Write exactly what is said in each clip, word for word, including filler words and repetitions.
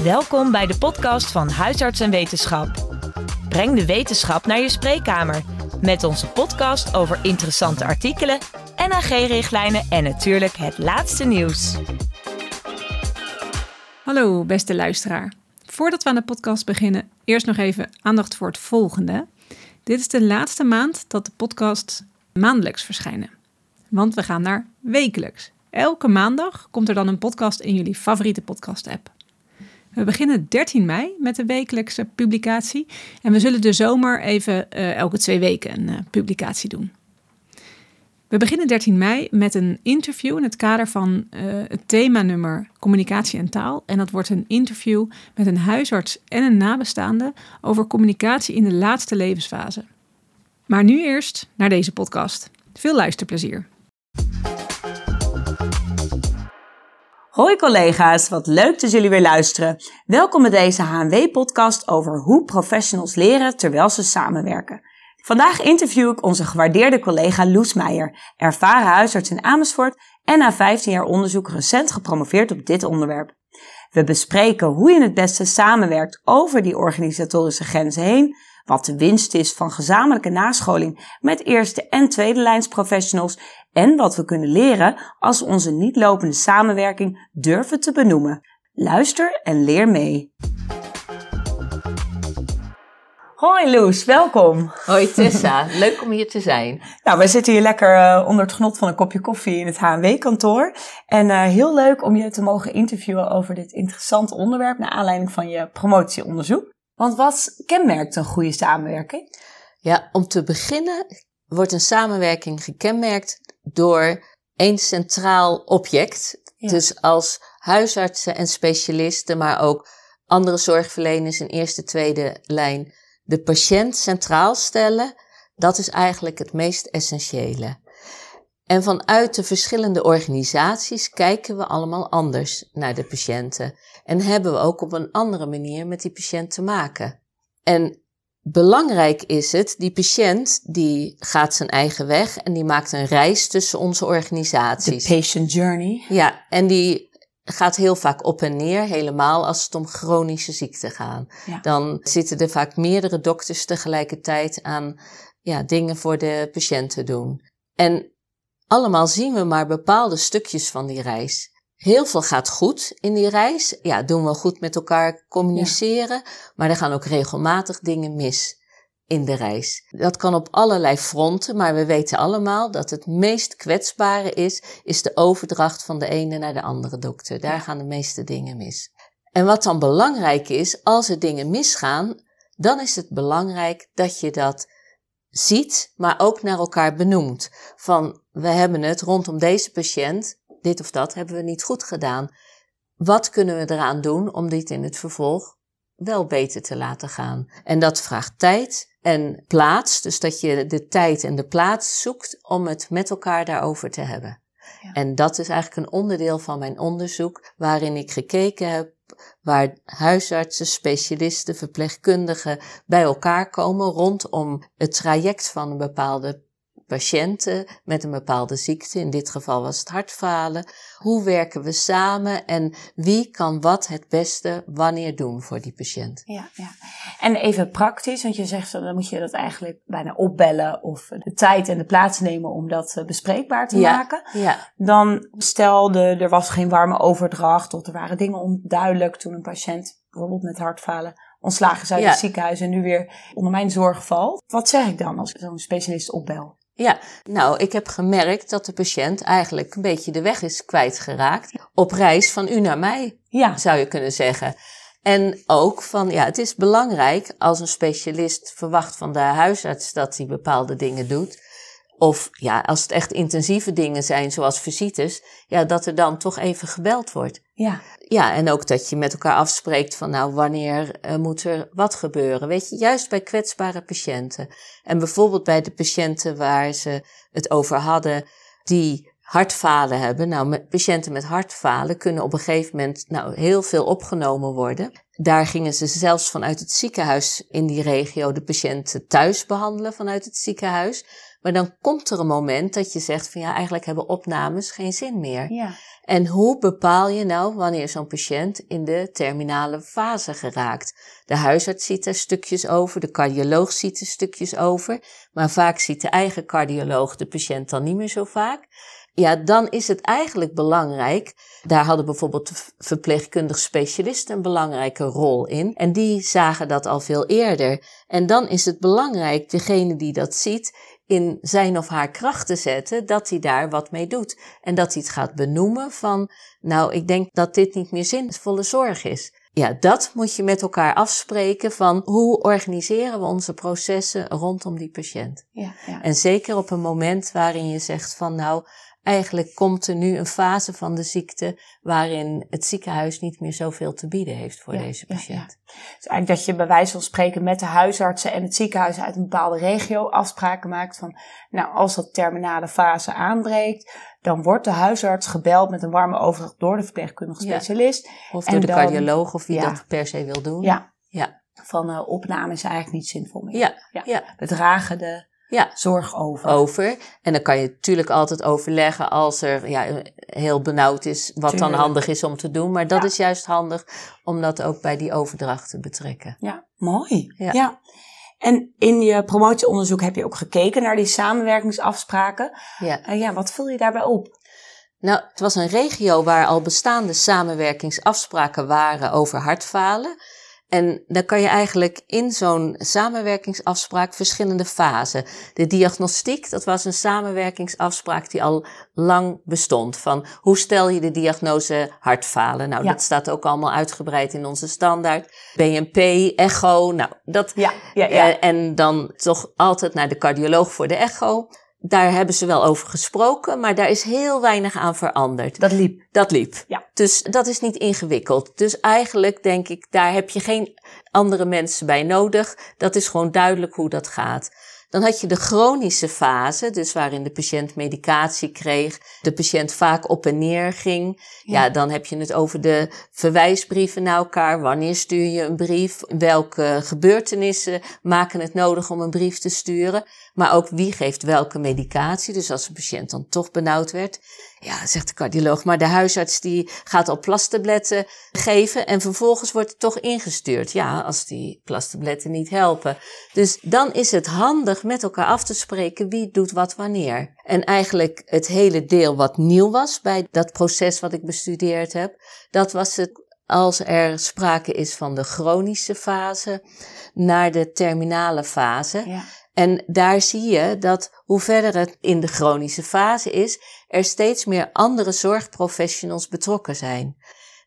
Welkom bij de podcast van Huisarts en Wetenschap. Breng de wetenschap naar je spreekkamer met onze podcast over interessante artikelen, N A G-richtlijnen en natuurlijk het laatste nieuws. Hallo beste luisteraar. Voordat we aan de podcast beginnen, eerst nog even aandacht voor het volgende. Dit is de laatste maand dat de podcast maandelijks verschijnen. Want we gaan naar wekelijks. Elke maandag komt er dan een podcast in jullie favoriete podcast-app. We beginnen dertien mei met de wekelijkse publicatie. En we zullen de zomer even uh, elke twee weken een uh, publicatie doen. We beginnen dertien mei met een interview in het kader van uh, het themanummer communicatie en taal. En dat wordt een interview met een huisarts en een nabestaande over communicatie in de laatste levensfase. Maar nu eerst naar deze podcast. Veel luisterplezier. Hoi collega's, wat leuk dat jullie weer luisteren. Welkom bij deze H N W-podcast over hoe professionals leren terwijl ze samenwerken. Vandaag interview ik onze gewaardeerde collega Loes Meijer, ervaren huisarts in Amersfoort en na vijftien jaar onderzoek recent gepromoveerd op dit onderwerp. We bespreken hoe je het beste samenwerkt over die organisatorische grenzen heen, wat de winst is van gezamenlijke nascholing met eerste en tweede lijns professionals en wat we kunnen leren als we onze niet lopende samenwerking durven te benoemen. Luister en leer mee. Hoi Loes, welkom. Hoi Tessa, leuk om hier te zijn. Nou, wij zitten hier lekker uh, onder het genot van een kopje koffie in het H N W-kantoor. En uh, heel leuk om je te mogen interviewen over dit interessante onderwerp naar aanleiding van je promotieonderzoek. Want wat kenmerkt een goede samenwerking? Ja, om te beginnen wordt een samenwerking gekenmerkt door één centraal object. Ja. Dus als huisartsen en specialisten, maar ook andere zorgverleners in eerste, tweede lijn, de patiënt centraal stellen, dat is eigenlijk het meest essentiële. En vanuit de verschillende organisaties kijken we allemaal anders naar de patiënten. En hebben we ook op een andere manier met die patiënt te maken. En belangrijk is het, die patiënt die gaat zijn eigen weg en die maakt een reis tussen onze organisaties. De patient journey. Ja, en die gaat heel vaak op en neer, helemaal als het om chronische ziekten gaat. Ja. Dan zitten er vaak meerdere dokters tegelijkertijd aan ja, dingen voor de patiënt te doen. En allemaal zien we maar bepaalde stukjes van die reis. Heel veel gaat goed in die reis. Ja, doen we goed met elkaar communiceren. Ja. Maar er gaan ook regelmatig dingen mis in de reis. Dat kan op allerlei fronten, maar we weten allemaal dat het meest kwetsbare is, is de overdracht van de ene naar de andere dokter. Daar ja. gaan de meeste dingen mis. En wat dan belangrijk is, als er dingen misgaan, dan is het belangrijk dat je dat ziet, maar ook naar elkaar benoemt. Van, we hebben het rondom deze patiënt, dit of dat hebben we niet goed gedaan. Wat kunnen we eraan doen om dit in het vervolg wel beter te laten gaan? En dat vraagt tijd en plaats, dus dat je de tijd en de plaats zoekt om het met elkaar daarover te hebben. Ja. En dat is eigenlijk een onderdeel van mijn onderzoek, waarin ik gekeken heb waar huisartsen, specialisten, verpleegkundigen bij elkaar komen rondom het traject van een bepaalde patiënten met een bepaalde ziekte. In dit geval was het hartfalen. Hoe werken we samen en wie kan wat het beste wanneer doen voor die patiënt? Ja, ja. En even praktisch, want je zegt dan moet je dat eigenlijk bijna opbellen of de tijd en de plaats nemen om dat bespreekbaar te ja, maken. Ja. Dan stel de, er was geen warme overdracht of er waren dingen onduidelijk toen een patiënt bijvoorbeeld met hartfalen ontslagen is uit ja. het ziekenhuis en nu weer onder mijn zorg valt. Wat zeg ik dan als ik zo'n specialist opbel? Ja, nou, ik heb gemerkt dat de patiënt eigenlijk een beetje de weg is kwijtgeraakt. Op reis van u naar mij, ja. zou je kunnen zeggen. En ook van, ja, het is belangrijk als een specialist verwacht van de huisarts dat hij bepaalde dingen doet. Of ja, als het echt intensieve dingen zijn, zoals visites, ja, dat er dan toch even gebeld wordt. Ja. Ja, en ook dat je met elkaar afspreekt van, nou, wanneer uh, moet er wat gebeuren? Weet je, juist bij kwetsbare patiënten. En bijvoorbeeld bij de patiënten waar ze het over hadden, die hartfalen hebben. Nou, met patiënten met hartfalen kunnen op een gegeven moment nou heel veel opgenomen worden. Daar gingen ze zelfs vanuit het ziekenhuis in die regio de patiënten thuis behandelen vanuit het ziekenhuis. Maar dan komt er een moment dat je zegt van ja, eigenlijk hebben opnames geen zin meer. Ja. En hoe bepaal je nou wanneer zo'n patiënt in de terminale fase geraakt? De huisarts ziet er stukjes over, de cardioloog ziet er stukjes over. Maar vaak ziet de eigen cardioloog de patiënt dan niet meer zo vaak. Ja, dan is het eigenlijk belangrijk. Daar hadden bijvoorbeeld de verpleegkundig specialisten een belangrijke rol in. En die zagen dat al veel eerder. En dan is het belangrijk, degene die dat ziet, in zijn of haar kracht te zetten, dat hij daar wat mee doet. En dat hij het gaat benoemen van, nou, ik denk dat dit niet meer zinvolle zorg is. Ja, dat moet je met elkaar afspreken van hoe organiseren we onze processen rondom die patiënt. Ja, ja. En zeker op een moment waarin je zegt van, nou, eigenlijk komt er nu een fase van de ziekte waarin het ziekenhuis niet meer zoveel te bieden heeft voor ja, deze patiënt. Ja, ja. Dus eigenlijk dat je bij wijze van spreken met de huisartsen en het ziekenhuis uit een bepaalde regio afspraken maakt van, nou, als dat terminale fase aanbreekt, dan wordt de huisarts gebeld met een warme overdracht door de verpleegkundige specialist. Ja. Of en door de dan, cardioloog of wie ja. dat per se wil doen. Ja, ja. van uh, opname is eigenlijk niet zinvol meer. Ja, ja. ja. We dragen de ja. zorg over. over. En dan kan je natuurlijk altijd overleggen als er ja, heel benauwd is wat Tuurlijk. dan handig is om te doen. Maar dat ja. is juist handig om dat ook bij die overdracht te betrekken. Ja, mooi. Ja. ja. En in je promotieonderzoek heb je ook gekeken naar die samenwerkingsafspraken. Ja. Uh, ja, wat vul je daarbij op? Nou, het was een regio waar al bestaande samenwerkingsafspraken waren over hartfalen. En dan kan je eigenlijk in zo'n samenwerkingsafspraak verschillende fasen. De diagnostiek, dat was een samenwerkingsafspraak die al lang bestond. Van hoe stel je de diagnose hartfalen? Nou, ja. dat staat ook allemaal uitgebreid in onze standaard. B N P, echo, nou dat. Ja, ja, ja. Uh, en dan toch altijd naar de cardioloog voor de echo. Daar hebben ze wel over gesproken, maar daar is heel weinig aan veranderd. Dat liep. Dat liep. Ja. Dus dat is niet ingewikkeld. Dus eigenlijk denk ik, daar heb je geen andere mensen bij nodig. Dat is gewoon duidelijk hoe dat gaat. Dan had je de chronische fase, dus waarin de patiënt medicatie kreeg, de patiënt vaak op en neer ging. Ja, ja dan heb je het over de verwijsbrieven naar elkaar. Wanneer stuur je een brief? Welke gebeurtenissen maken het nodig om een brief te sturen? Maar ook wie geeft welke medicatie? Dus als een patiënt dan toch benauwd werd. Ja, zegt de cardioloog, maar de huisarts die gaat al plastabletten geven en vervolgens wordt het toch ingestuurd. Ja, als die plastabletten niet helpen. Dus dan is het handig met elkaar af te spreken wie doet wat wanneer. En eigenlijk het hele deel wat nieuw was bij dat proces wat ik bestudeerd heb, dat was het als er sprake is van de chronische fase naar de terminale fase. Ja. En daar zie je dat hoe verder het in de chronische fase is, er steeds meer andere zorgprofessionals betrokken zijn.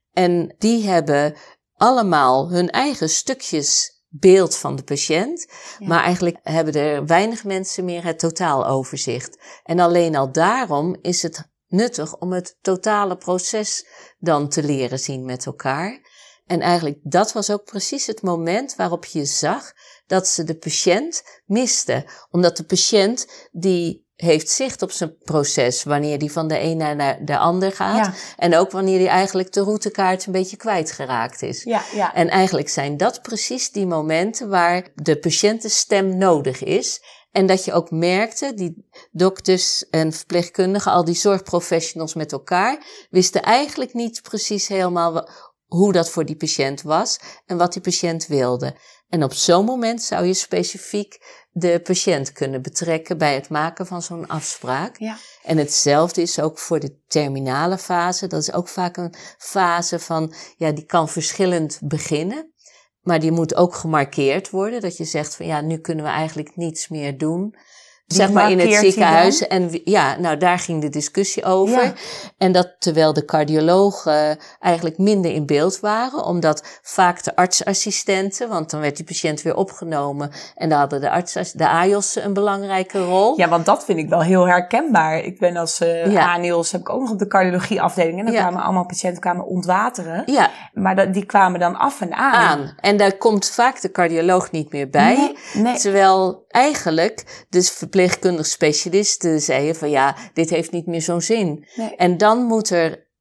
En die hebben allemaal hun eigen stukjes beeld van de patiënt, ja. maar eigenlijk hebben er weinig mensen meer het totaaloverzicht. En alleen al daarom is het nuttig om het totale proces dan te leren zien met elkaar. En eigenlijk dat was ook precies het moment waarop je zag dat ze de patiënt misten. Omdat de patiënt die heeft zicht op zijn proces wanneer die van de een naar de ander gaat. Ja. En ook wanneer die eigenlijk de routekaart een beetje kwijtgeraakt is. Ja, ja. En eigenlijk zijn dat precies die momenten waar de patiëntenstem nodig is. En dat je ook merkte, die dokters en verpleegkundigen, al die zorgprofessionals met elkaar, wisten eigenlijk niet precies helemaal hoe dat voor die patiënt was en wat die patiënt wilde. En op zo'n moment zou je specifiek de patiënt kunnen betrekken bij het maken van zo'n afspraak. Ja. En hetzelfde is ook voor de terminale fase. Dat is ook vaak een fase van, ja, die kan verschillend beginnen. Maar die moet ook gemarkeerd worden. Dat je zegt van, ja, nu kunnen we eigenlijk niets meer doen. Die zeg maar in het ziekenhuis. Dan? En ja, nou daar ging de discussie over. Ja. En dat terwijl de cardiologen uh, eigenlijk minder in beeld waren. Omdat vaak de artsassistenten, want dan werd die patiënt weer opgenomen. En daar hadden de arts, de A J O's een belangrijke rol. Ja, want dat vind ik wel heel herkenbaar. Ik ben als uh, ja. A N I O S heb ik ook nog op de cardiologieafdeling. En dan ja. kwamen allemaal patiënten kwamen ontwateren. Ja. Maar dat, die kwamen dan af en aan. aan. En daar komt vaak de cardioloog niet meer bij. Nee, nee. Terwijl eigenlijk de verpleegkundig specialisten zeiden van ja, dit heeft niet meer zo'n zin. Nee. En dan moet er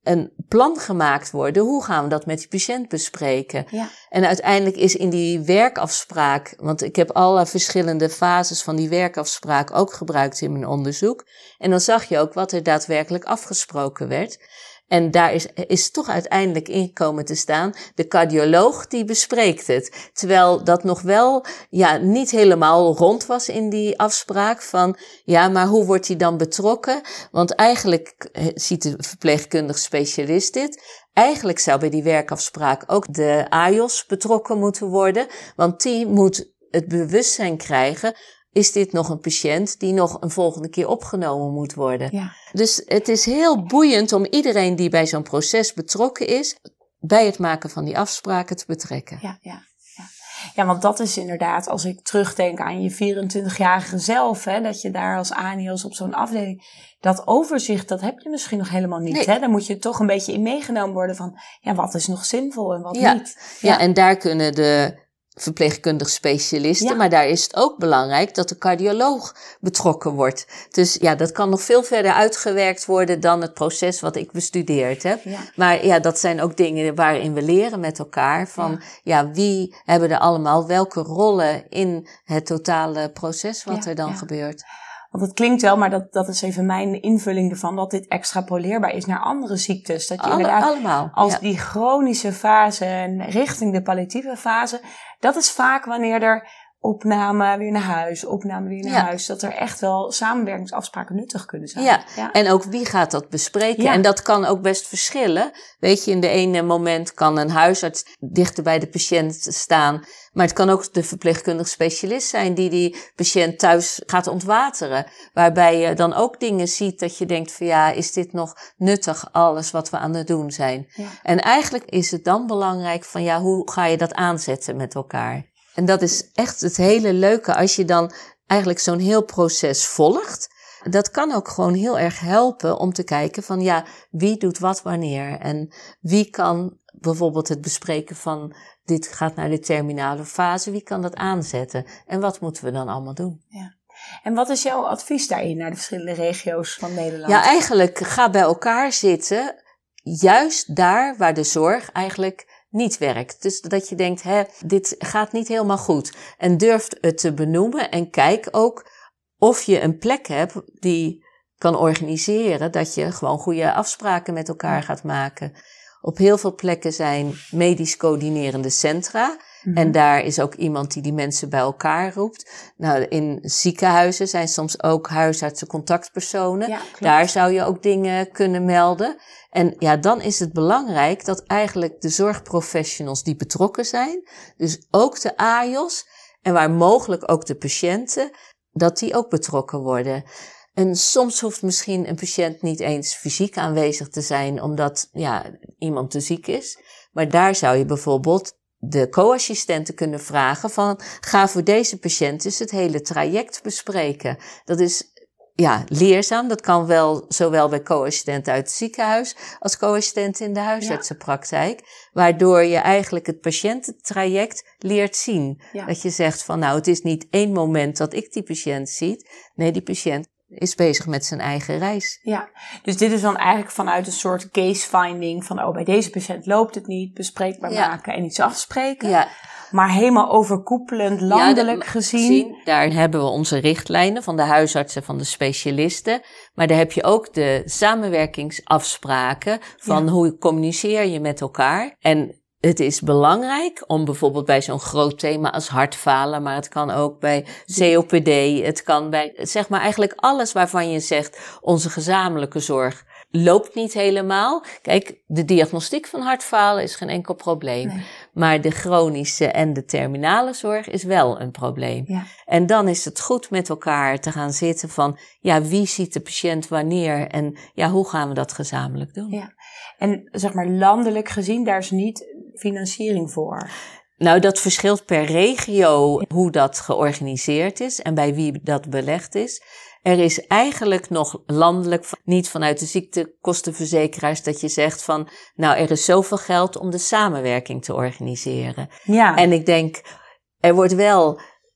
een plan gemaakt worden. Hoe gaan we dat met die patiënt bespreken? Ja. En uiteindelijk is in die werkafspraak, want ik heb alle verschillende fases van die werkafspraak ook gebruikt in mijn onderzoek. En dan zag je ook wat er daadwerkelijk afgesproken werd. En daar is, is toch uiteindelijk in komen te staan, de cardioloog die bespreekt het. Terwijl dat nog wel ja, niet helemaal rond was in die afspraak van, ja, maar hoe wordt hij dan betrokken? Want eigenlijk ziet de verpleegkundig specialist dit. Eigenlijk zou bij die werkafspraak ook de A J O S betrokken moeten worden, want die moet het bewustzijn krijgen. Is dit nog een patiënt die nog een volgende keer opgenomen moet worden? Ja. Dus het is heel boeiend om iedereen die bij zo'n proces betrokken is, bij het maken van die afspraken te betrekken. Ja, ja, ja. ja, want dat is inderdaad, als ik terugdenk aan je vierentwintigjarige zelf, hè, dat je daar als A N I O S op zo'n afdeling, dat overzicht, dat heb je misschien nog helemaal niet. Nee. Hè? Dan moet je toch een beetje in meegenomen worden van, ja, wat is nog zinvol en wat Ja. niet. Ja. ja, en daar kunnen de verpleegkundig specialisten, Ja. maar daar is het ook belangrijk dat de cardioloog betrokken wordt. Dus ja, dat kan nog veel verder uitgewerkt worden dan het proces wat ik bestudeerd heb. Ja. Maar ja, dat zijn ook dingen waarin we leren met elkaar van, ja, ja wie hebben er allemaal welke rollen in het totale proces wat Ja, er dan ja. gebeurt. Want het klinkt wel, maar dat, dat is even mijn invulling ervan, dat dit extrapoleerbaar is naar andere ziektes. Dat je Alle, inderdaad, allemaal. als ja. die chronische fase en richting de palliatieve fase, dat is vaak wanneer er opname weer naar huis, opname weer naar Ja. huis, dat er echt wel samenwerkingsafspraken nuttig kunnen zijn. Ja, ja. en ook wie gaat dat bespreken? Ja. En dat kan ook best verschillen. Weet je, in de ene moment kan een huisarts dichter bij de patiënt staan, maar het kan ook de verpleegkundig specialist zijn die die patiënt thuis gaat ontwateren. Waarbij je dan ook dingen ziet dat je denkt van ja, is dit nog nuttig, alles wat we aan het doen zijn? Ja. En eigenlijk is het dan belangrijk van ja, hoe ga je dat aanzetten met elkaar? En dat is echt het hele leuke als je dan eigenlijk zo'n heel proces volgt. Dat kan ook gewoon heel erg helpen om te kijken van ja, wie doet wat wanneer? En wie kan bijvoorbeeld het bespreken van dit gaat naar de terminale fase, wie kan dat aanzetten? En wat moeten we dan allemaal doen? Ja. En wat is jouw advies daarin naar de verschillende regio's van Nederland? Ja, eigenlijk ga bij elkaar zitten, juist daar waar de zorg eigenlijk niet werkt. Dus dat je denkt, hè, dit gaat niet helemaal goed. En durf het te benoemen en kijk ook of je een plek hebt die kan organiseren, dat je gewoon goede afspraken met elkaar gaat maken. Op heel veel plekken zijn medisch coördinerende centra. Mm-hmm. En daar is ook iemand die die mensen bij elkaar roept. Nou, in ziekenhuizen zijn soms ook huisartsen contactpersonen. Ja, daar zou je ook dingen kunnen melden. En ja, dan is het belangrijk dat eigenlijk de zorgprofessionals die betrokken zijn, dus ook de A J O S en waar mogelijk ook de patiënten, dat die ook betrokken worden. En soms hoeft misschien een patiënt niet eens fysiek aanwezig te zijn, omdat ja, iemand te ziek is. Maar daar zou je bijvoorbeeld de co-assistenten kunnen vragen van, ga voor deze patiënt dus het hele traject bespreken. Dat is ja, leerzaam. Dat kan wel zowel bij co-assistenten uit het ziekenhuis als co-assistenten in de huisartsenpraktijk. Ja. Waardoor je eigenlijk het patiëntentraject leert zien. Ja. Dat je zegt van nou, het is niet één moment dat ik die patiënt zie. Nee, die patiënt is bezig met zijn eigen reis. Ja, dus dit is dan eigenlijk vanuit een soort case finding van oh, bij deze patiënt loopt het niet, bespreekbaar ja. maken en iets afspreken. Ja. Maar helemaal overkoepelend, landelijk ja, gezien. gezien. Daar hebben we onze richtlijnen van de huisartsen, van de specialisten. Maar daar heb je ook de samenwerkingsafspraken van ja. hoe communiceer je met elkaar. En het is belangrijk om bijvoorbeeld bij zo'n groot thema als hartfalen, maar het kan ook bij C O P D, het kan bij, zeg maar eigenlijk alles waarvan je zegt, onze gezamenlijke zorg loopt niet helemaal. Kijk, de diagnostiek van hartfalen is geen enkel probleem. Nee. Maar de chronische en de terminale zorg is wel een probleem. Ja. En dan is het goed met elkaar te gaan zitten van, ja, wie ziet de patiënt wanneer en ja, hoe gaan we dat gezamenlijk doen? Ja. En zeg maar landelijk gezien, daar is niet financiering voor. Nou, dat verschilt per regio hoe dat georganiseerd is en bij wie dat belegd is. Er is eigenlijk nog landelijk, niet vanuit de ziektekostenverzekeraars, dat je zegt van, nou, er is zoveel geld om de samenwerking te organiseren. Ja. En ik denk, er wordt wel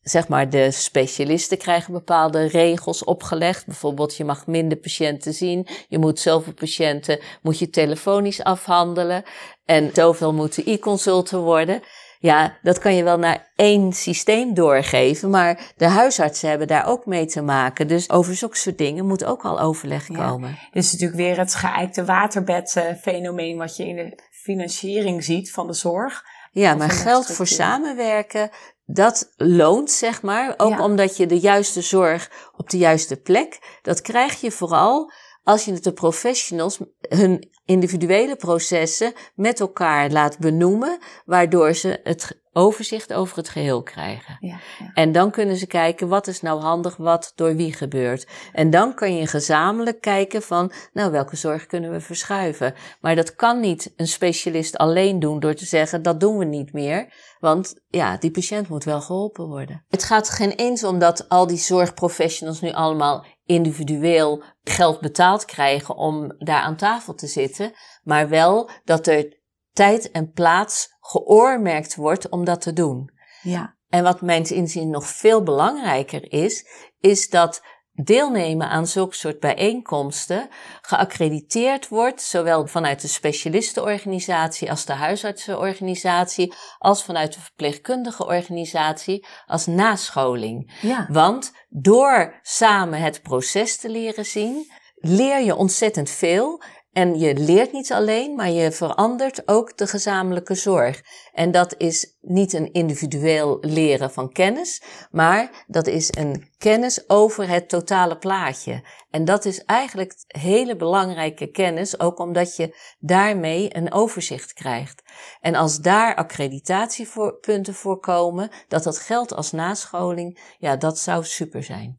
zeg maar, de specialisten krijgen bepaalde regels opgelegd. Bijvoorbeeld, je mag minder patiënten zien. Je moet zoveel patiënten, moet je telefonisch afhandelen. En zoveel moeten e-consulten worden. Ja, dat kan je wel naar één systeem doorgeven, maar de huisartsen hebben daar ook mee te maken. Dus over zulke soort dingen moet ook al overleg komen. Ja, dit is natuurlijk weer het geëikte waterbedfenomeen wat je in de financiering ziet van de zorg. Ja, maar geld voor samenwerken, dat loont, zeg maar. Ook ja. omdat je de juiste zorg op de juiste plek, dat krijg je vooral als je het de professionals hun individuele processen met elkaar laat benoemen, waardoor ze het overzicht over het geheel krijgen. Ja, ja. En dan kunnen ze kijken, wat is nou handig, wat door wie gebeurt. En dan kan je gezamenlijk kijken van, nou, welke zorg kunnen we verschuiven. Maar dat kan niet een specialist alleen doen door te zeggen, dat doen we niet meer. Want ja, die patiënt moet wel geholpen worden. Het gaat geen eens om dat al die zorgprofessionals nu allemaal individueel geld betaald krijgen om daar aan tafel te zitten, maar wel dat er tijd en plaats geoormerkt wordt om dat te doen. Ja. En wat mijns inziens nog veel belangrijker is, is dat deelnemen aan zulke soort bijeenkomsten geaccrediteerd wordt, zowel vanuit de specialistenorganisatie als de huisartsenorganisatie, als vanuit de verpleegkundige organisatie als nascholing. Ja. Want door samen het proces te leren zien, leer je ontzettend veel. En je leert niet alleen, maar je verandert ook de gezamenlijke zorg. En dat is niet een individueel leren van kennis, maar dat is een kennis over het totale plaatje. En dat is eigenlijk hele belangrijke kennis, ook omdat je daarmee een overzicht krijgt. En als daar accreditatiepunten voor komen, dat dat geldt als nascholing, ja, dat zou super zijn.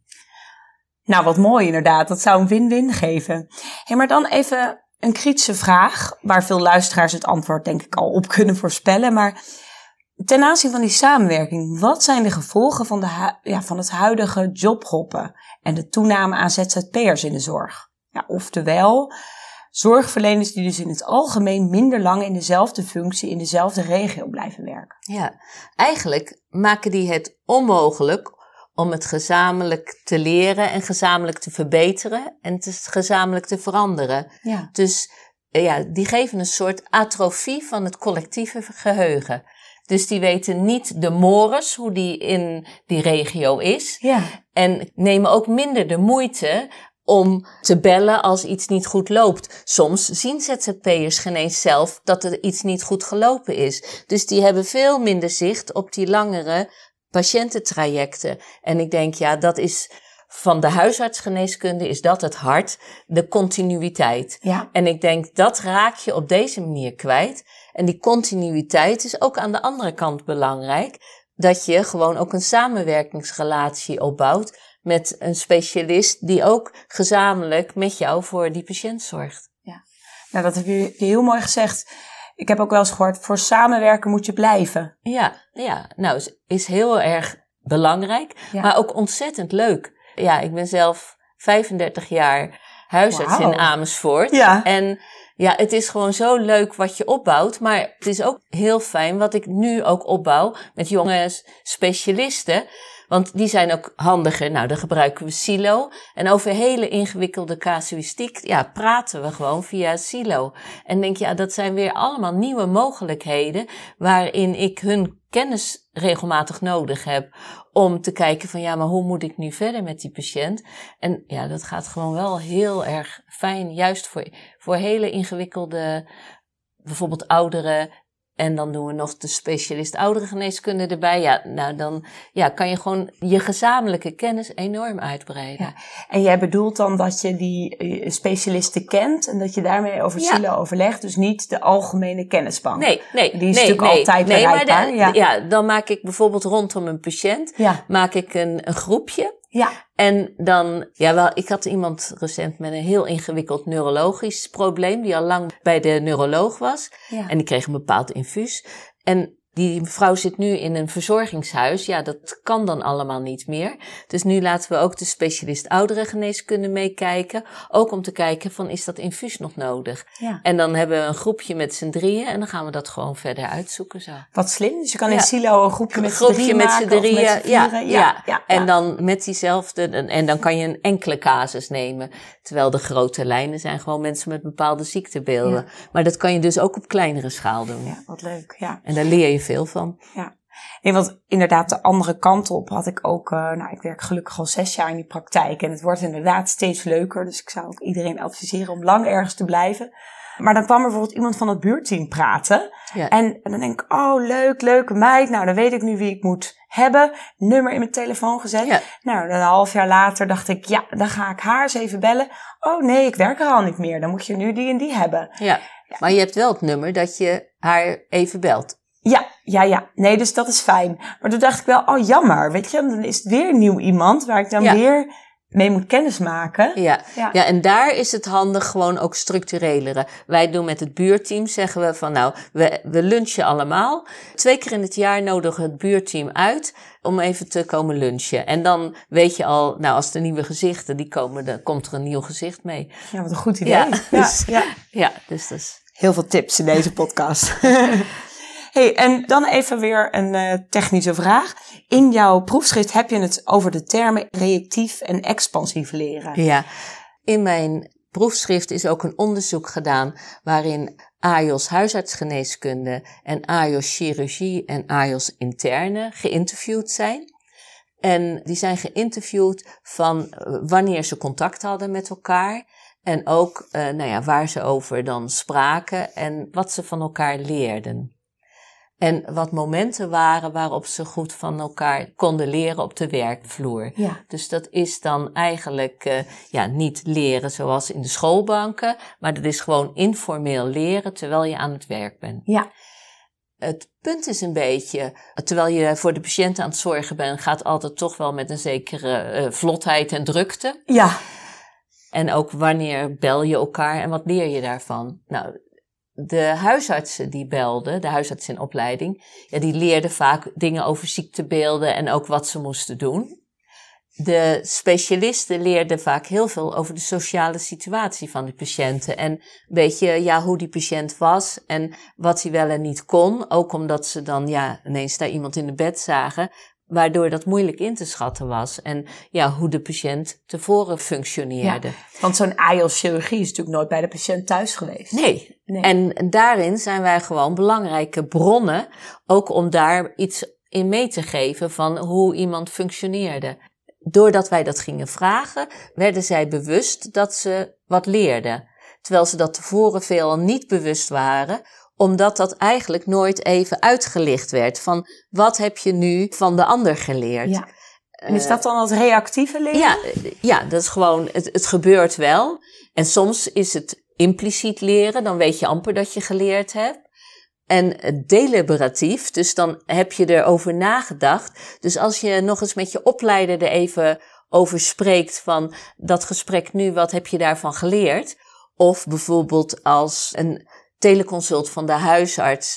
Nou, wat mooi inderdaad. Dat zou een win-win geven. Hey, maar dan even een kritische vraag, waar veel luisteraars het antwoord denk ik al op kunnen voorspellen. Maar ten aanzien van die samenwerking, wat zijn de gevolgen van, de hu- ja, van het huidige jobhoppen en de toename aan Z Z P'ers in de zorg? Ja, oftewel, zorgverleners die dus in het algemeen minder lang in dezelfde functie, in dezelfde regio blijven werken. Ja, eigenlijk maken die het onmogelijk om het gezamenlijk te leren en gezamenlijk te verbeteren en het gezamenlijk te veranderen. Ja. Dus ja, die geven een soort atrofie van het collectieve geheugen. Dus die weten niet de mores, hoe die in die regio is. Ja. En nemen ook minder de moeite om te bellen als iets niet goed loopt. Soms zien Z Z P'ers geen eens zelf dat er iets niet goed gelopen is. Dus die hebben veel minder zicht op die langere patiëntentrajecten. En ik denk, ja, dat is van de huisartsgeneeskunde is dat het hart, de continuïteit. Ja. En ik denk, dat raak je op deze manier kwijt. En die continuïteit is ook aan de andere kant belangrijk. Dat je gewoon ook een samenwerkingsrelatie opbouwt met een specialist die ook gezamenlijk met jou voor die patiënt zorgt. Ja. Nou, dat heb je heel mooi gezegd. Ik heb ook wel eens gehoord, voor samenwerken moet je blijven. Ja, ja, nou, is, is heel erg belangrijk, ja. Maar ook ontzettend leuk. Ja, ik ben zelf vijfendertig jaar huisarts wow. in Amersfoort. Ja. En ja, het is gewoon zo leuk wat je opbouwt. Maar het is ook heel fijn wat ik nu ook opbouw met jonge specialisten. Want die zijn ook handiger. Nou, dan gebruiken we Silo. En over hele ingewikkelde casuïstiek, ja, praten we gewoon via Silo. En denk je, ja, dat zijn weer allemaal nieuwe mogelijkheden waarin ik hun kennis regelmatig nodig heb om te kijken van, ja, maar hoe moet ik nu verder met die patiënt? En ja, dat gaat gewoon wel heel erg fijn, juist voor, voor hele ingewikkelde, bijvoorbeeld ouderen. En dan doen we nog de specialist ouderengeneeskunde erbij. Ja, nou dan ja, kan je gewoon je gezamenlijke kennis enorm uitbreiden. Ja. En jij bedoelt dan dat je die specialisten kent en dat je daarmee over Silo ja. overlegt, dus niet de algemene kennisbank. Nee, nee. Die is nee, natuurlijk nee, altijd nee, bereikbaar. Maar de, ja. ja, dan maak ik bijvoorbeeld rondom een patiënt, ja. maak ik een, een groepje. Ja. En dan, ja, wel, ik had iemand recent met een heel ingewikkeld neurologisch probleem, die al lang bij de neuroloog was. Ja. En die kreeg een bepaald infuus. En die mevrouw zit nu in een verzorgingshuis. Ja, dat kan dan allemaal niet meer. Dus nu laten we ook de specialist ouderengeneeskunde meekijken. Ook om te kijken van, is dat infuus nog nodig? Ja. En dan hebben we een groepje met z'n drieën en dan gaan we dat gewoon verder uitzoeken zo. Wat slim. Dus je kan in Ja. silo een groepje met z'n groepje drieën met maken z'n drieën, of met z'n ja, vieren. ja, Ja, ja, En ja. dan met diezelfde, en, en dan kan je een enkele casus nemen. Terwijl de grote lijnen zijn gewoon mensen met bepaalde ziektebeelden. Ja. Maar dat kan je dus ook op kleinere schaal doen. Ja, wat leuk. Ja. En daar leer je veel van. Ja. Nee, want inderdaad de andere kant op had ik ook, uh, nou ik werk gelukkig al zes jaar in die praktijk en het wordt inderdaad steeds leuker. Dus ik zou ook iedereen adviseren om lang ergens te blijven. Maar dan kwam er bijvoorbeeld iemand van het buurtteam praten. Ja. En, en dan denk ik, oh leuk, leuke meid. Nou, dan weet ik nu wie ik moet hebben. Nummer in mijn telefoon gezet. Ja. Nou, dan een half jaar later dacht ik, ja, dan ga ik haar eens even bellen. Oh nee, ik werk er al niet meer. Dan moet je nu die en die hebben. Ja. Maar je hebt wel het nummer dat je haar even belt. Ja, ja, ja. Nee, dus dat is fijn. Maar toen dacht ik wel, oh jammer. Weet je, dan is het weer nieuw iemand waar ik dan Ja. weer mee moet kennismaken. Ja. Ja. Ja, en daar is het handig gewoon ook structurelere. Wij doen met het buurteam, zeggen we van nou, we, we lunchen allemaal. Twee keer in het jaar nodigen we het buurteam uit om even te komen lunchen. En dan weet je al, nou als de nieuwe gezichten die komen, dan komt er een nieuw gezicht mee. Ja, wat een goed idee. Ja, Ja, dus, ja. ja, dus dat is... Heel veel tips in deze podcast. Hey, en dan even weer een uh, technische vraag. In jouw proefschrift heb je het over de termen reactief en expansief leren. Ja, in mijn proefschrift is ook een onderzoek gedaan waarin A J O S huisartsgeneeskunde en A J O S chirurgie en A J O S interne geïnterviewd zijn. En die zijn geïnterviewd van wanneer ze contact hadden met elkaar en ook uh, nou ja, waar ze over dan spraken en wat ze van elkaar leerden. En wat momenten waren waarop ze goed van elkaar konden leren op de werkvloer. Ja. Dus dat is dan eigenlijk uh, ja, niet leren zoals in de schoolbanken, maar dat is gewoon informeel leren terwijl je aan het werk bent. Ja. Het punt is een beetje, terwijl je voor de patiënt aan het zorgen bent, gaat altijd toch wel met een zekere uh, vlotheid en drukte. Ja. En ook wanneer bel je elkaar en wat leer je daarvan? Nou, de huisartsen die belden, de huisartsen in opleiding, ja, die leerden vaak dingen over ziektebeelden en ook wat ze moesten doen. De specialisten leerden vaak heel veel over de sociale situatie van de patiënten en een beetje ja, hoe die patiënt was en wat hij wel en niet kon. Ook omdat ze dan ja, ineens daar iemand in de bed zagen, waardoor dat moeilijk in te schatten was. En ja, hoe de patiënt tevoren functioneerde. Ja, want zo'n A J O S-chirurgie is natuurlijk nooit bij de patiënt thuis geweest. Nee. Nee. En daarin zijn wij gewoon belangrijke bronnen, ook om daar iets in mee te geven van hoe iemand functioneerde. Doordat wij dat gingen vragen, werden zij bewust dat ze wat leerden. Terwijl ze dat tevoren veelal niet bewust waren, omdat dat eigenlijk nooit even uitgelicht werd. Van wat heb je nu van de ander geleerd? Ja. En is dat dan het reactieve leren? Ja, ja, dat is gewoon, het, het gebeurt wel. En soms is het impliciet leren, dan weet je amper dat je geleerd hebt. En deliberatief, dus dan heb je erover nagedacht. Dus als je nog eens met je opleider er even over spreekt van dat gesprek nu, wat heb je daarvan geleerd? Of bijvoorbeeld als een teleconsult van de huisarts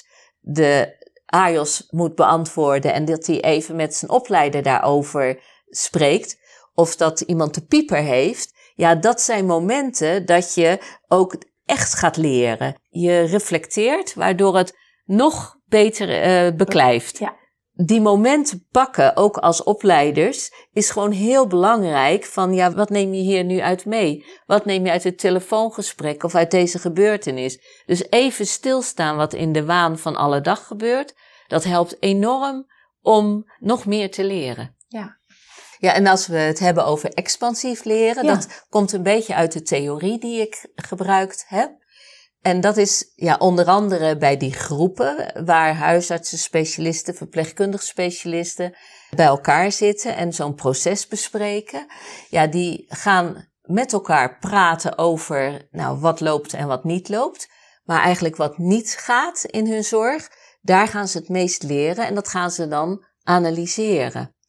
de A J O S moet beantwoorden en dat hij even met zijn opleider daarover spreekt. Of dat iemand de pieper heeft. Ja, dat zijn momenten dat je ook echt gaat leren. Je reflecteert, waardoor het nog beter uh, beklijft. Ja. Die momenten pakken, ook als opleiders, is gewoon heel belangrijk van, ja, wat neem je hier nu uit mee? Wat neem je uit het telefoongesprek of uit deze gebeurtenis? Dus even stilstaan wat in de waan van alle dag gebeurt, dat helpt enorm om nog meer te leren. Ja. Ja, en als we het hebben over expansief leren, Ja. dat komt een beetje uit de theorie die ik gebruikt heb. En dat is ja onder andere bij die groepen waar huisartsen, specialisten, verpleegkundig specialisten bij elkaar zitten en zo'n proces bespreken. Ja, die gaan met elkaar praten over nou wat loopt en wat niet loopt. Maar eigenlijk wat niet gaat in hun zorg, daar gaan ze het meest leren en dat gaan ze dan analyseren.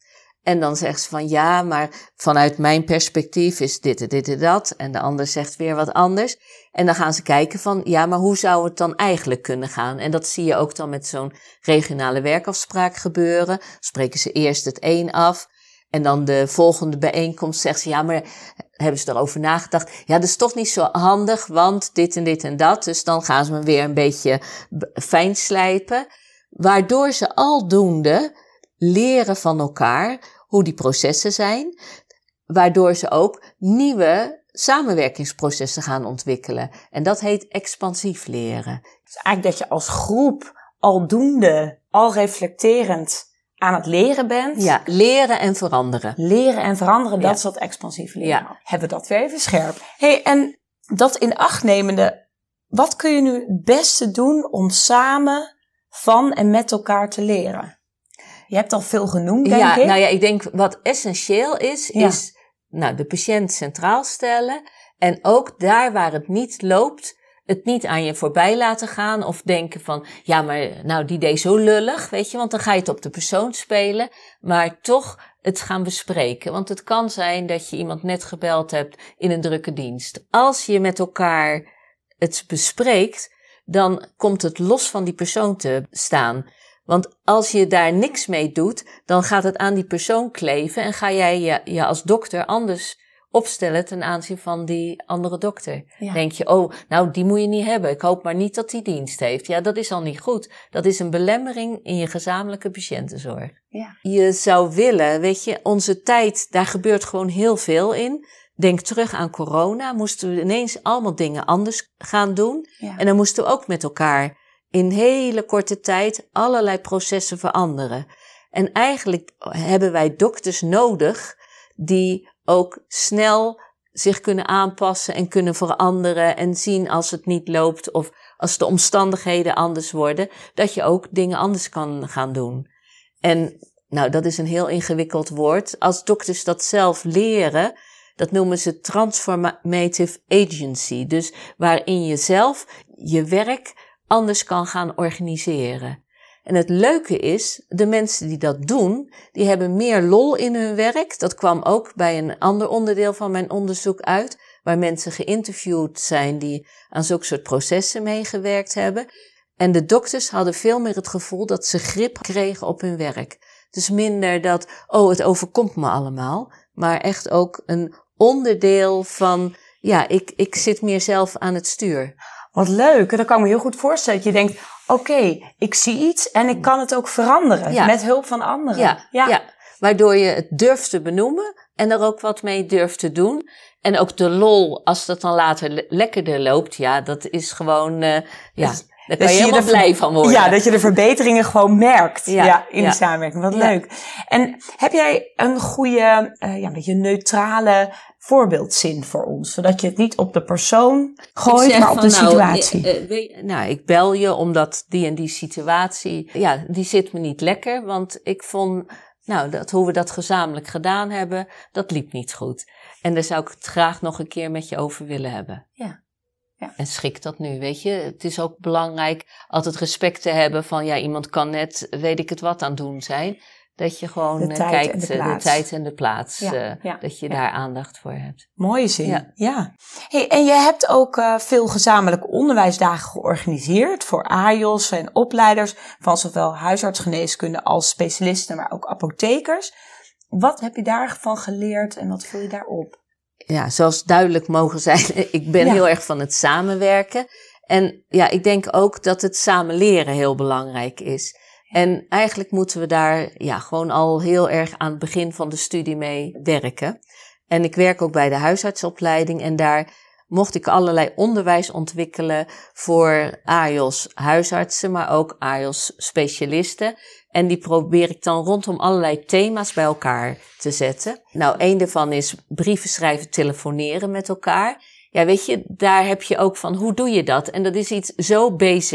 En dan zegt ze van ja, maar vanuit mijn perspectief is dit en dit en dat. En de ander zegt weer wat anders. En dan gaan ze kijken van ja, maar hoe zou het dan eigenlijk kunnen gaan? En dat zie je ook dan met zo'n regionale werkafspraak gebeuren. Spreken ze eerst het een af. En dan de volgende bijeenkomst zegt ze ja, maar hebben ze erover nagedacht. Ja, dat is toch niet zo handig, want dit en dit en dat. Dus dan gaan ze me weer een beetje fijn slijpen. Waardoor ze aldoende leren van elkaar hoe die processen zijn. Waardoor ze ook nieuwe samenwerkingsprocessen gaan ontwikkelen. En dat heet expansief leren. Dus eigenlijk dat je als groep aldoende, al reflecterend aan het leren bent. Ja, leren en veranderen. Leren en veranderen, dat Ja. is dat expansief leren. Ja. Hebben we dat weer even scherp. Hey, en dat in acht nemende, wat kun je nu het beste doen om samen van en met elkaar te leren? Je hebt al veel genoemd, denk ja, ik. nou ja, ik denk wat essentieel is, Ja. is nou, de patiënt centraal stellen. En ook daar waar het niet loopt, het niet aan je voorbij laten gaan. Of denken van, ja, maar nou, die deed zo lullig, weet je. Want dan ga je het op de persoon spelen. Maar toch het gaan bespreken. Want het kan zijn dat je iemand net gebeld hebt in een drukke dienst. Als je met elkaar het bespreekt, dan komt het los van die persoon te staan. Want als je daar niks mee doet, dan gaat het aan die persoon kleven en ga jij je, je als dokter anders opstellen ten aanzien van die andere dokter. Ja. Denk je, oh, nou, die moet je niet hebben. Ik hoop maar niet dat die dienst heeft. Ja, dat is al niet goed. Dat is een belemmering in je gezamenlijke patiëntenzorg. Ja. Je zou willen, weet je, onze tijd, daar gebeurt gewoon heel veel in. Denk terug aan corona, moesten we ineens allemaal dingen anders gaan doen. Ja. En dan moesten we ook met elkaar in hele korte tijd allerlei processen veranderen. En eigenlijk hebben wij dokters nodig die ook snel zich kunnen aanpassen en kunnen veranderen en zien als het niet loopt of als de omstandigheden anders worden, dat je ook dingen anders kan gaan doen. En nou, dat is een heel ingewikkeld woord. Als dokters dat zelf leren, dat noemen ze transformative agency. Dus waarin je zelf je werk anders kan gaan organiseren. En het leuke is, de mensen die dat doen, die hebben meer lol in hun werk. Dat kwam ook bij een ander onderdeel van mijn onderzoek uit, waar mensen geïnterviewd zijn die aan zulke soort processen meegewerkt hebben. En de dokters hadden veel meer het gevoel dat ze grip kregen op hun werk. Dus minder dat, oh, het overkomt me allemaal, maar echt ook een onderdeel van, ja, ik, ik zit meer zelf aan het stuur. Wat leuk. Dat kan ik me heel goed voorstellen. Dat je denkt, oké, okay, ik zie iets en ik kan het ook veranderen. Ja. Met hulp van anderen. Ja, ja. ja, waardoor je het durft te benoemen en er ook wat mee durft te doen. En ook de lol, als dat dan later le- lekkerder loopt, ja, dat is gewoon, uh, ja, dus, daar kan je helemaal ver- blij van worden. Ja, dat je de verbeteringen gewoon merkt ja, Ja, in ja. de samenwerking. Wat Ja. leuk. En heb jij een goede, uh, ja, een beetje neutrale voorbeeldzin voor ons? Zodat je het niet op de persoon gooit, zeg maar op van, de nou, situatie. eh, eh, weet- nou, ik bel je omdat die en die situatie, ja, die zit me niet lekker. Want ik vond, nou, dat, hoe we dat gezamenlijk gedaan hebben, dat liep niet goed. En daar zou ik het graag nog een keer met je over willen hebben. Ja. Ja. En schik dat nu, weet je. Het is ook belangrijk altijd respect te hebben van, ja, iemand kan net, weet ik het wat, aan het doen zijn. Dat je gewoon De eh, tijd kijkt, en de eh, de plaats. tijd en de plaats. Ja, eh, ja, dat je ja. daar aandacht voor hebt. Mooie zin. Ja. Ja. Hey, en je hebt ook uh, veel gezamenlijke onderwijsdagen georganiseerd voor A J O's en opleiders van zowel huisartsgeneeskunde als specialisten, maar ook apothekers. Wat heb je daarvan geleerd en wat vul je daarop? Ja, zoals duidelijk mogen zijn, ik ben Ja. heel erg van het samenwerken. En ja, ik denk ook dat het samen leren heel belangrijk is. En eigenlijk moeten we daar ja, gewoon al heel erg aan het begin van de studie mee werken. En ik werk ook bij de huisartsopleiding en daar mocht ik allerlei onderwijs ontwikkelen voor A J O's huisartsen, maar ook A J O's specialisten. En die probeer ik dan rondom allerlei thema's bij elkaar te zetten. Nou, één daarvan is brieven schrijven, telefoneren met elkaar. Ja, weet je, daar heb je ook van, hoe doe je dat? En dat is iets zo basics.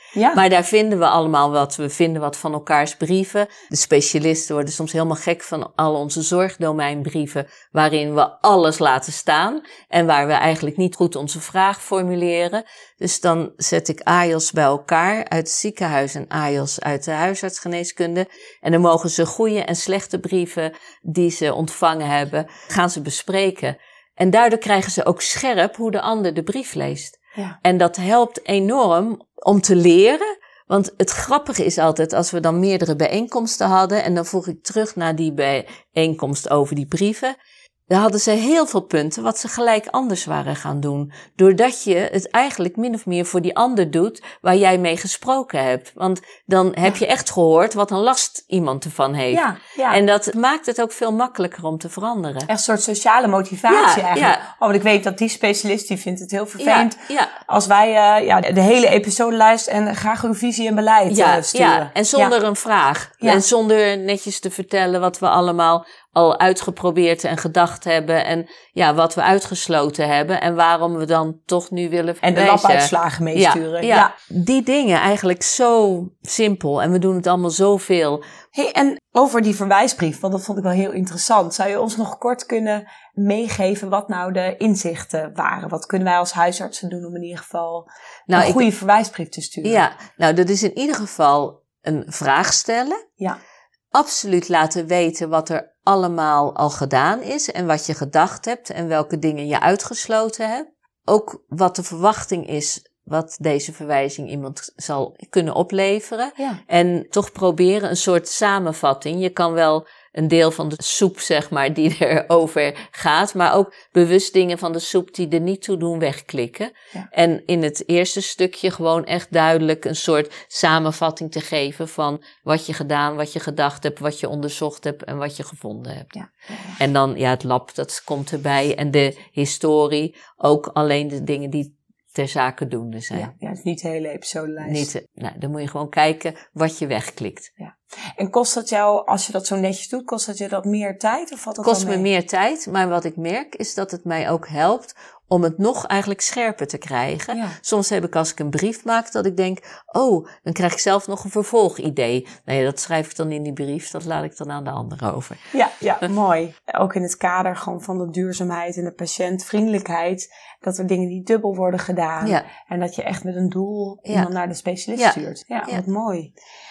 Ja. Maar daar vinden we allemaal wat. We vinden wat van elkaars brieven. De specialisten worden soms helemaal gek van al onze zorgdomeinbrieven, waarin we alles laten staan en waar we eigenlijk niet goed onze vraag formuleren. Dus dan zet ik A I O S bij elkaar uit het ziekenhuis en A I O S uit de huisartsgeneeskunde. En dan mogen ze goede en slechte brieven die ze ontvangen hebben, gaan ze bespreken. En daardoor krijgen ze ook scherp hoe de ander de brief leest. Ja. En dat helpt enorm om te leren. Want het grappige is altijd, als we dan meerdere bijeenkomsten hadden, en dan vroeg ik terug naar die bijeenkomst over die brieven, dan hadden ze heel veel punten wat ze gelijk anders waren gaan doen. Doordat je het eigenlijk min of meer voor die ander doet waar jij mee gesproken hebt. Want dan heb Ja. je echt gehoord wat een last iemand ervan heeft. Ja, ja. En dat maakt het ook veel makkelijker om te veranderen. Echt een soort sociale motivatie Ja, eigenlijk. ja. Oh, want ik weet dat die specialist die vindt het heel vervelend Ja, ja. als wij uh, ja, de hele episode luisteren en graag uw visie en beleid Ja, uh, sturen. ja, en zonder Ja. een vraag. Ja. En zonder netjes te vertellen wat we allemaal al uitgeprobeerd en gedacht hebben. En ja, wat we uitgesloten hebben. En waarom we dan toch nu willen En de verwijzen. labuitslagen meesturen. Ja, ja, die dingen eigenlijk zo simpel. En we doen het allemaal zoveel. Hey, en over die verwijsbrief, want dat vond ik wel heel interessant. Zou je ons nog kort kunnen meegeven wat nou de inzichten waren? Wat kunnen wij als huisartsen doen om in ieder geval Nou, een ik- goede verwijsbrief te sturen? Ja, nou dat is in ieder geval een vraag stellen. Ja. Absoluut laten weten wat er allemaal al gedaan is en wat je gedacht hebt en welke dingen je uitgesloten hebt. Ook wat de verwachting is wat deze verwijzing iemand zal kunnen opleveren. Ja. En toch proberen een soort samenvatting. Je kan wel een deel van de soep, zeg maar, die erover gaat, maar ook bewust dingen van de soep die er niet toe doen wegklikken. Ja. En in het eerste stukje gewoon echt duidelijk een soort samenvatting te geven van wat je gedaan, wat je gedacht hebt, wat je onderzocht hebt en wat je gevonden hebt. Ja. En dan, ja, het lab, dat komt erbij. En de historie, ook alleen de dingen die ter zake doende zijn. Ja, ja, het is niet de hele episodelijst. Niet, nou, dan moet je gewoon kijken wat je wegklikt. En kost dat jou, als je dat zo netjes doet, kost dat je dat meer tijd? Of valt dat Het kost wel me mee? meer tijd, maar wat ik merk is dat het mij ook helpt om het nog eigenlijk scherper te krijgen. Ja. Soms heb ik als ik een brief maak dat ik denk, oh, dan krijg ik zelf nog een vervolgidee. Nou ja, dat schrijf ik dan in die brief, dat laat ik dan aan de ander over. Ja, ja, mooi. Ook in het kader gewoon van de duurzaamheid en de patiëntvriendelijkheid, dat er dingen niet dubbel worden gedaan. Ja. En dat je echt met een doel Ja. iemand naar de specialist Ja. stuurt. Ja, Ja. wat mooi.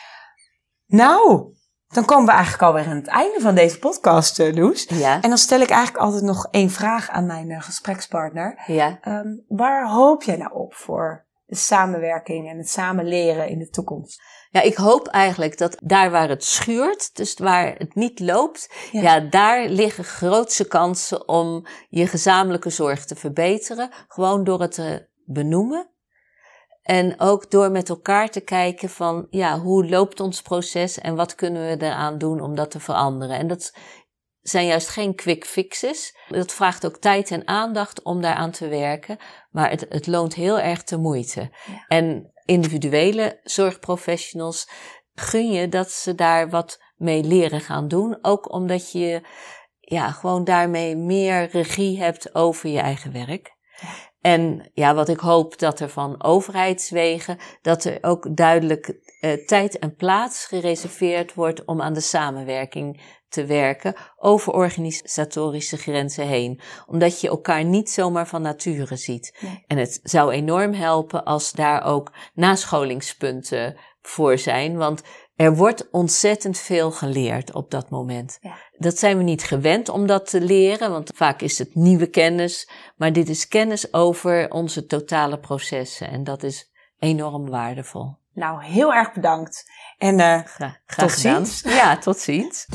Nou, dan komen we eigenlijk alweer aan het einde van deze podcast, uh, Loes. Ja, En dan stel ik eigenlijk altijd nog één vraag aan mijn uh, gesprekspartner. ja. Um, waar hoop jij nou op voor de samenwerking en het samen leren in de toekomst? Ja, ik hoop eigenlijk dat daar waar het schuurt, dus waar het niet loopt, Ja. ja, daar liggen grootste kansen om je gezamenlijke zorg te verbeteren. Gewoon door het te benoemen. En ook door met elkaar te kijken van, ja, hoe loopt ons proces en wat kunnen we eraan doen om dat te veranderen? En dat zijn juist geen quick fixes. Dat vraagt ook tijd en aandacht om daaraan te werken. Maar het, het loont heel erg de moeite. Ja. En individuele zorgprofessionals gun je dat ze daar wat mee leren gaan doen. Ook omdat je ja, gewoon daarmee meer regie hebt over je eigen werk. Ja. En ja, wat ik hoop dat er van overheidswegen, dat er ook duidelijk uh, tijd en plaats gereserveerd wordt om aan de samenwerking te werken over organisatorische grenzen heen. Omdat je elkaar niet zomaar van nature ziet. Nee. En het zou enorm helpen als daar ook nascholingspunten voor zijn, want er wordt ontzettend veel geleerd op dat moment. Ja. Dat zijn we niet gewend om dat te leren, want vaak is het nieuwe kennis, maar dit is kennis over onze totale processen en dat is enorm waardevol. Nou, heel erg bedankt. En uh, Gra- graag tot gedaan. ziens. Ja, tot ziens.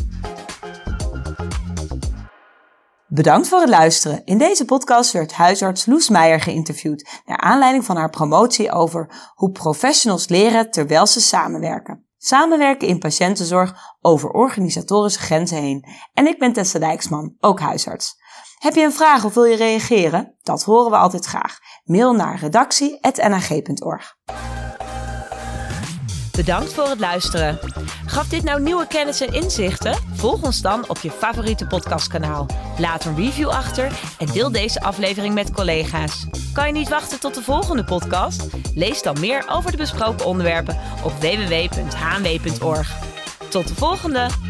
Bedankt voor het luisteren. In deze podcast werd huisarts Loes Meijer geïnterviewd naar aanleiding van haar promotie over hoe professionals leren terwijl ze samenwerken. Samenwerken in patiëntenzorg over organisatorische grenzen heen. En ik ben Tessa Dijksman, ook huisarts. Heb je een vraag of wil je reageren? Dat horen we altijd graag. Mail naar redactie apenstaartje n h g punt org. Bedankt voor het luisteren. Gaf dit nou nieuwe kennis en inzichten? Volg ons dan op je favoriete podcastkanaal. Laat een review achter en deel deze aflevering met collega's. Kan je niet wachten tot de volgende podcast? Lees dan meer over de besproken onderwerpen op w w w punt h n w punt org. Tot de volgende!